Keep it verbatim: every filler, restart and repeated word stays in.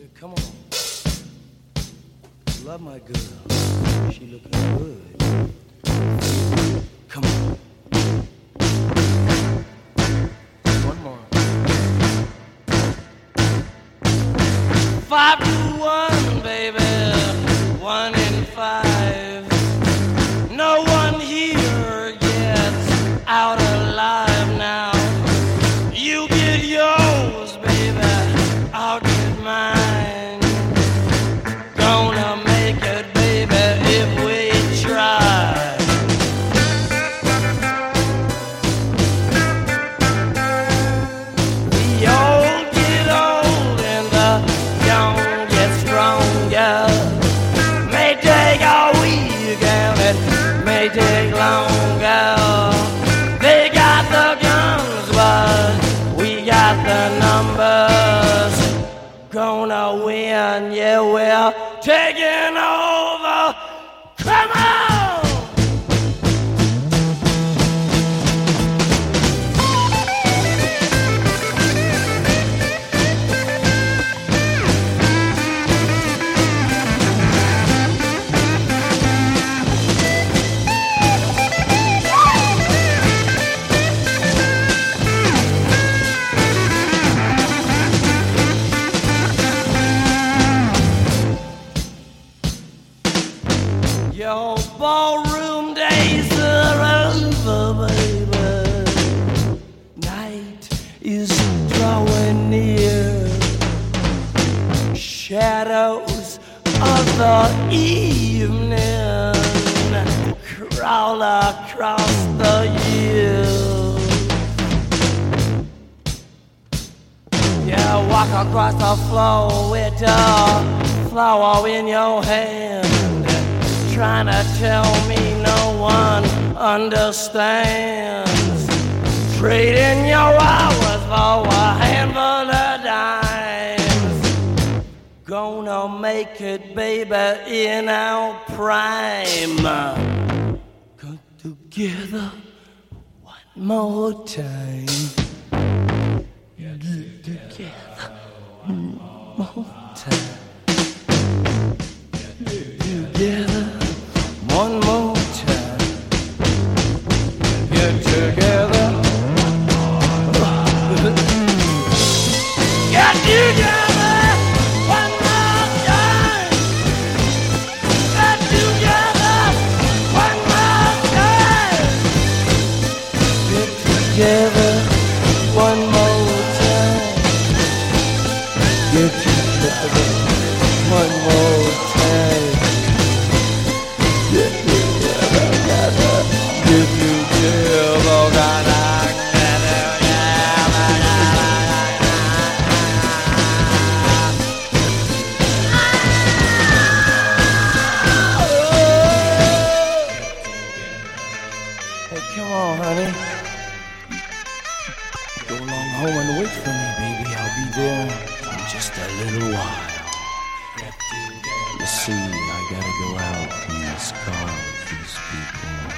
Come on. Love my girl. She looking good. Come on. One more. Five to one, baby. One in five. No one here gets out alive now. You get yours, baby. I'll get mine. Gonna make it, baby, if we try. The old get old and the young get stronger. May take a week and it may take longer. They got the guns, but we got the numbers. Gonna win, yeah, we're taking over. Come on! Your ballroom days are over, baby. Night is drawing near. Shadows of the evening crawl across the years. Yeah, walk across the floor with a flower in your hand. Trying to tell me no one understands. Trading your hours for a handful of dimes. Gonna make it, baby, in our prime. Come together one more time. Get together one more time. Together one more time. Get together. Get together one more time. Get together one more time. Get together one more time. Get together one more time. Hey, come on, honey. Go along home and wait for me, baby. I'll be there in just a little while. You see, I gotta go out in this car with these people.